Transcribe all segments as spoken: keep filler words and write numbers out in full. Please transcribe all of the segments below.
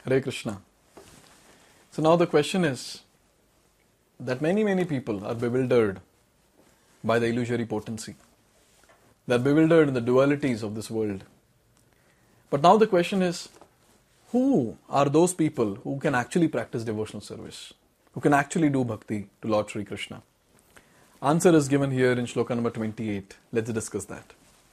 Hare Krishna. So now the question is that many, many people are bewildered by the illusory potency. They are bewildered in the dualities of this world. But now the question is, who are those people who can actually practice devotional service? Who can actually do bhakti to Lord Sri Krishna? Answer is given here in shloka number twenty-eight. Let's discuss that.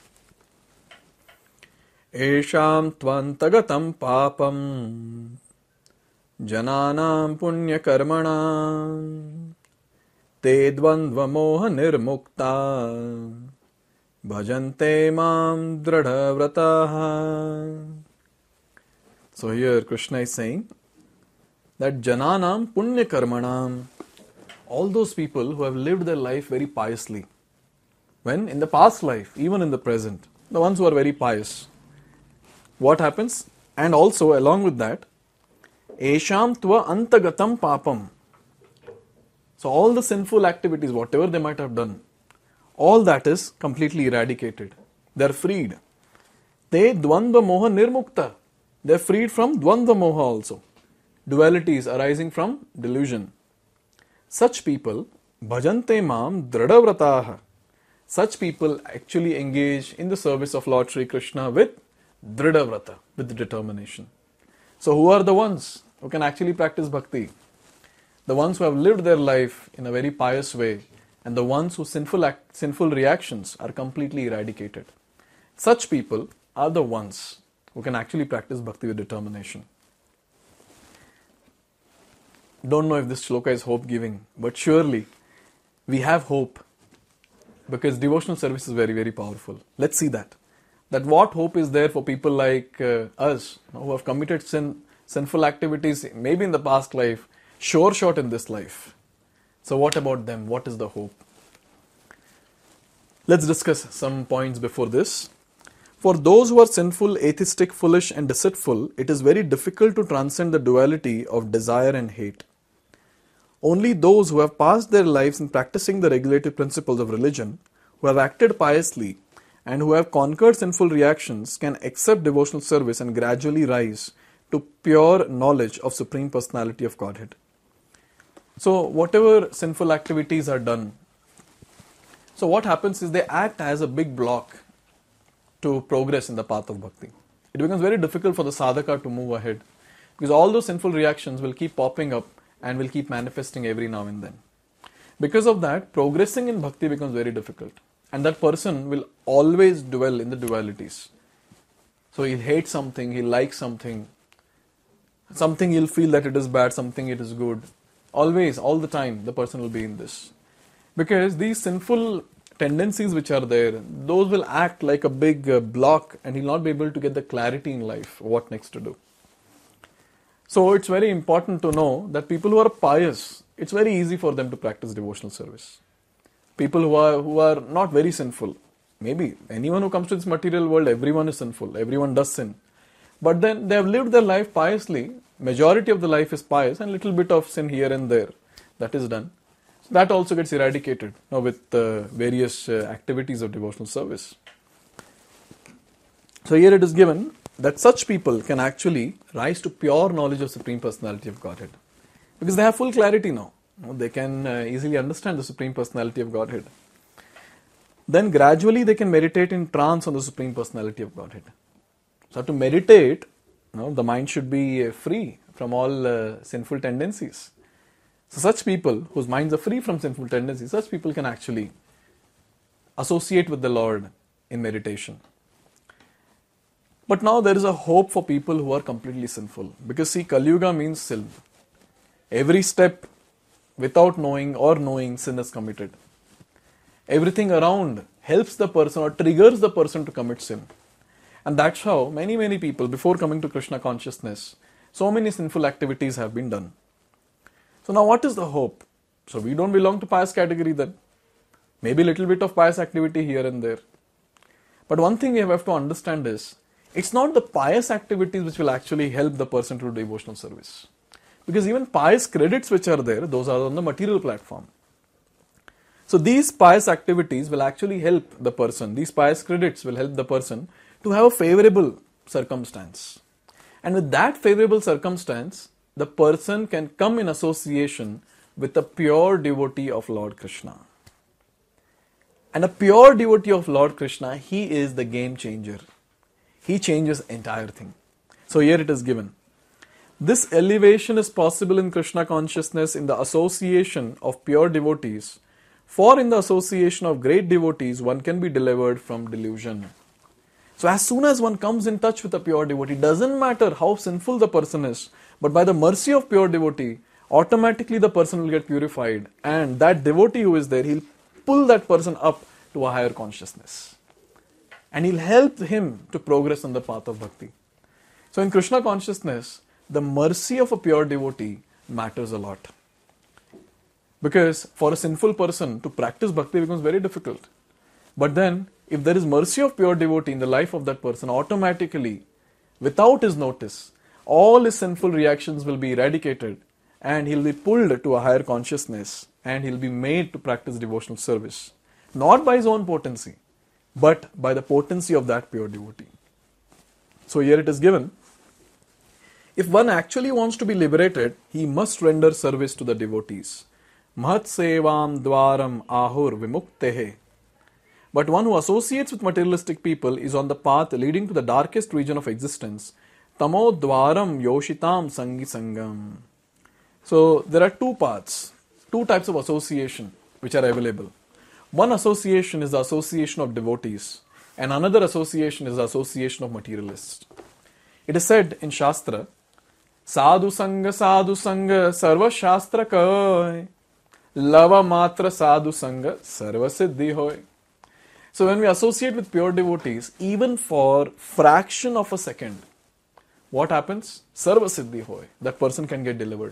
Esham tvantagatam papam jananam punya karmanam te dvandva moha nirmukta bhajante mam dradhavrataha. So here Krishna is saying that jananam punya karmanam, all those people who have lived their life very piously, when in the past life, even in the present, the ones who are very pious, what happens? And also along with that, esham tva antagatam papam. So all the sinful activities, whatever they might have done, all that is completely eradicated. They are freed. Te dvandva moha nirmukta. They are freed from dvandva moha also. Dualities arising from delusion. Such people, bhajante mam dradhavrataha. Such people actually engage in the service of Lord Sri Krishna with dridhavrata, with determination. So who are the ones who can actually practice bhakti? The ones who have lived their life in a very pious way, and the ones whose sinful act, sinful reactions are completely eradicated. Such people are the ones who can actually practice bhakti with determination. Don't know if this shloka is hope-giving, but surely we have hope because devotional service is very, very powerful. Let's see that. That what hope is there for people like uh, us, you know, who have committed sin, sinful activities maybe in the past life, sure shot in this life. So what about them? What is the hope? Let's discuss some points before this. For those who are sinful, atheistic, foolish and deceitful, it is very difficult to transcend the duality of desire and hate. Only those who have passed their lives in practicing the regulative principles of religion, who have acted piously, and who have conquered sinful reactions can accept devotional service and gradually rise to pure knowledge of Supreme Personality of Godhead. So whatever sinful activities are done, so what happens is they act as a big block to progress in the path of bhakti. It becomes very difficult for the sadhaka to move ahead because all those sinful reactions will keep popping up and will keep manifesting every now and then. Because of that, progressing in bhakti becomes very difficult. And that person will always dwell in the dualities. So he'll hate something, he'll like something, something he'll feel that it is bad, something it is good. Always, all the time, the person will be in this. Because these sinful tendencies which are there, those will act like a big uh, block and he'll not be able to get the clarity in life, what next to do. So it's very important to know that people who are pious, it's very easy for them to practice devotional service. People who are who are not very sinful. Maybe anyone who comes to this material world, everyone is sinful. Everyone does sin. But then they have lived their life piously. Majority of the life is pious and little bit of sin here and there. That is done. So that also gets eradicated you know, with uh, various uh, activities of devotional service. So here it is given that such people can actually rise to pure knowledge of Supreme Personality of Godhead. Because they have full clarity now. They can uh, easily understand the Supreme Personality of Godhead. Then gradually they can meditate in trance on the Supreme Personality of Godhead. So to meditate, you know, the mind should be uh, free from all uh, sinful tendencies. So such people whose minds are free from sinful tendencies, such people can actually associate with the Lord in meditation. But now there is a hope for people who are completely sinful. Because see, Kali Yuga means sin. Every step without knowing or knowing, sin is committed. Everything around helps the person or triggers the person to commit sin. And that's how many, many people, before coming to Krishna consciousness, so many sinful activities have been done. So now what is the hope? So we don't belong to pious category then. Maybe a little bit of pious activity here and there. But one thing you have to understand is, it's not the pious activities which will actually help the person to do devotional service. Because even pious credits which are there, those are on the material platform. So these pious activities will actually help the person, these pious credits will help the person to have a favorable circumstance. And with that favorable circumstance, the person can come in association with a pure devotee of Lord Krishna. And a pure devotee of Lord Krishna, he is the game changer. He changes entire thing. So here it is given. This elevation is possible in Krishna consciousness in the association of pure devotees. For in the association of great devotees, one can be delivered from delusion. So as soon as one comes in touch with a pure devotee, doesn't matter how sinful the person is, but by the mercy of pure devotee, automatically the person will get purified. And that devotee who is there, he'll pull that person up to a higher consciousness. And he'll help him to progress on the path of bhakti. So in Krishna consciousness, the mercy of a pure devotee matters a lot. Because for a sinful person to practice bhakti becomes very difficult. But then, if there is mercy of pure devotee in the life of that person, automatically, without his notice, all his sinful reactions will be eradicated and he'll be pulled to a higher consciousness and he'll be made to practice devotional service. Not by his own potency, but by the potency of that pure devotee. So here it is given. If one actually wants to be liberated, he must render service to the devotees. Mahat sevam dwaram ahur vimuktehe. But one who associates with materialistic people is on the path leading to the darkest region of existence. Tamo dwaram yoshitam sangi sangam. So there are two paths, two types of association which are available. One association is the association of devotees, and another association is the association of materialists. It is said in Shastra, Sadhu Sangha Sadhu Sangha Sarva Shastra Kai Lava Matra Sadhu Sangha Sarva Siddhi Hoy. So when we associate with pure devotees, even for fraction of a second, what happens? Sarva Siddhi Hoy. That person can get delivered.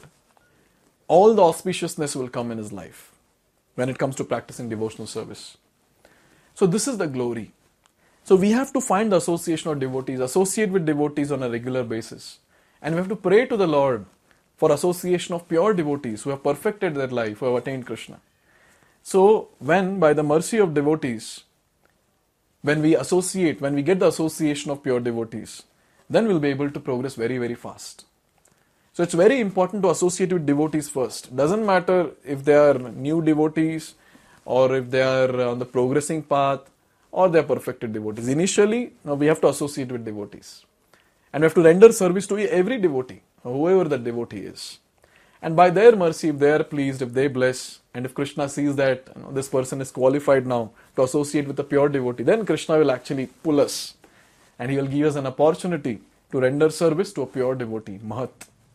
All the auspiciousness will come in his life when it comes to practicing devotional service. So this is the glory. So we have to find the association of devotees, associate with devotees on a regular basis. And we have to pray to the Lord for association of pure devotees who have perfected their life, who have attained Krishna. So when by the mercy of devotees, when we associate, when we get the association of pure devotees, then we'll be able to progress very, very fast. So it's very important to associate with devotees first. Doesn't matter if they are new devotees or if they are on the progressing path or they are perfected devotees. Initially, no, we have to associate with devotees. And we have to render service to every devotee, whoever that devotee is. And by their mercy, if they are pleased, if they bless, and if Krishna sees that you know, this person is qualified now to associate with a pure devotee, then Krishna will actually pull us. And he will give us an opportunity to render service to a pure devotee, Mahat.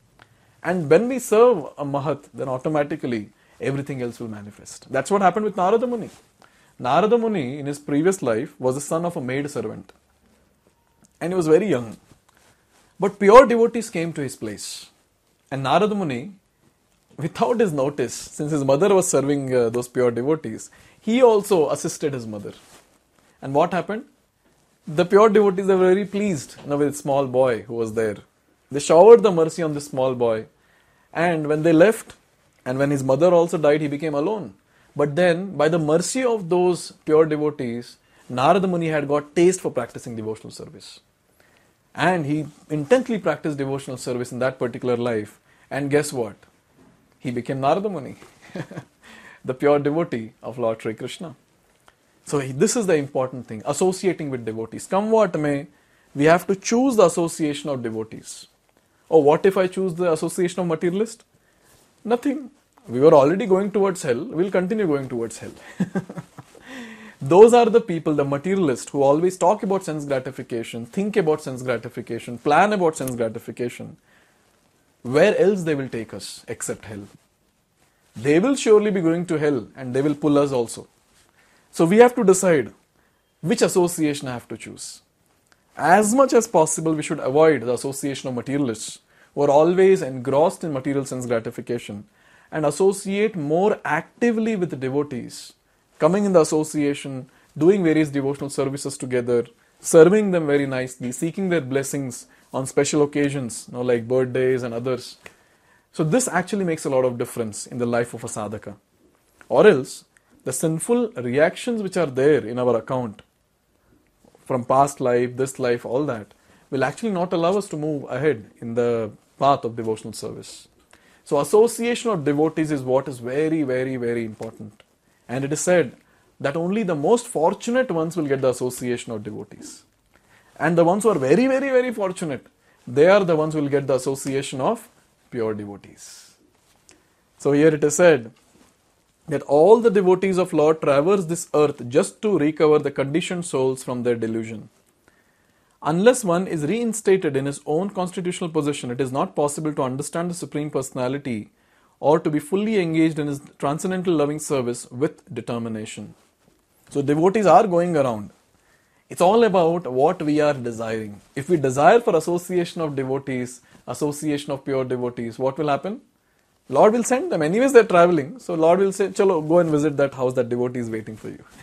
And when we serve a Mahat, then automatically everything else will manifest. That's what happened with Narada Muni. Narada Muni, in his previous life, was the son of a maid servant. And he was very young. But pure devotees came to his place. And Narada Muni, without his notice, since his mother was serving uh, those pure devotees, he also assisted his mother. And what happened? The pure devotees were very pleased you know, with the small boy who was there. They showered the mercy on this small boy. And when they left, and when his mother also died, he became alone. But then, by the mercy of those pure devotees, Narada Muni had got taste for practicing devotional service. And he intently practiced devotional service in that particular life. And guess what? He became Narada Muni, the pure devotee of Lord Sri Krishna. So this is the important thing, associating with devotees. Come what may, we have to choose the association of devotees. Oh, what if I choose the association of materialist? Nothing. We were already going towards hell. We'll continue going towards hell. Those are the people, the materialists, who always talk about sense gratification, think about sense gratification, plan about sense gratification. Where else they will take us except hell? They will surely be going to hell and they will pull us also. So we have to decide which association I have to choose. As much as possible, we should avoid the association of materialists who are always engrossed in material sense gratification and associate more actively with the devotees, coming in the association, doing various devotional services together, serving them very nicely, seeking their blessings on special occasions, you know, like birthdays and others. So this actually makes a lot of difference in the life of a sadhaka. Or else, the sinful reactions which are there in our account, from past life, this life, all that, will actually not allow us to move ahead in the path of devotional service. So association of devotees is what is very, very, very important. And it is said that only the most fortunate ones will get the association of devotees. And the ones who are very, very, very fortunate, they are the ones who will get the association of pure devotees. So here it is said that all the devotees of Lord traverse this earth just to recover the conditioned souls from their delusion. Unless one is reinstated in his own constitutional position, it is not possible to understand the Supreme Personality or to be fully engaged in his transcendental loving service with determination. So devotees are going around. It's all about what we are desiring. If we desire for association of devotees, association of pure devotees, what will happen? Lord will send them. Anyways, they're traveling. So Lord will say, chalo, go and visit that house, that devotee is waiting for you.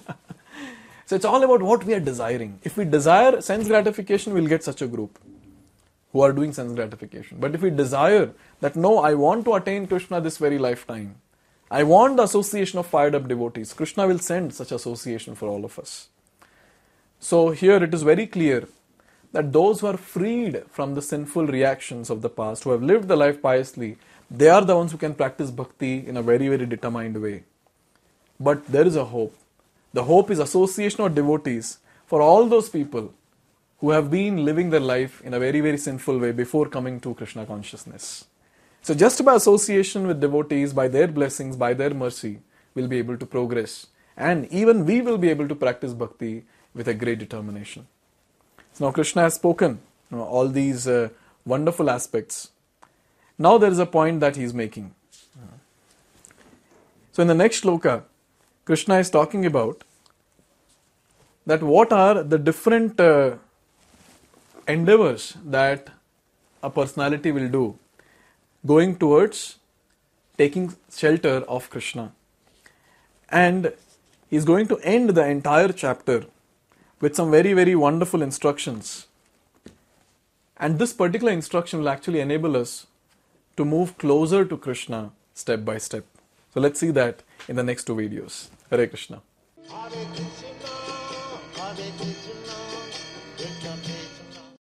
So it's all about what we are desiring. If we desire sense gratification, we'll get such a group who are doing sense gratification. But if we desire that, no, I want to attain Krishna this very lifetime, I want the association of fired up devotees, Krishna will send such association for all of us. So here it is very clear that those who are freed from the sinful reactions of the past, who have lived the life piously, they are the ones who can practice bhakti in a very, very determined way. But there is a hope. The hope is association of devotees for all those people who have been living their life in a very, very sinful way before coming to Krishna consciousness. So just by association with devotees, by their blessings, by their mercy, we'll be able to progress. And even we will be able to practice bhakti with a great determination. So now Krishna has spoken you know, all these uh, wonderful aspects. Now there is a point that he is making. So in the next shloka, Krishna is talking about that what are the different uh, endeavors that a personality will do going towards taking shelter of Krishna. And he is going to end the entire chapter with some very, very wonderful instructions. And this particular instruction will actually enable us to move closer to Krishna step by step. So let's see that in the next two videos. Hare Krishna. Hare Krishna, Hare Krishna.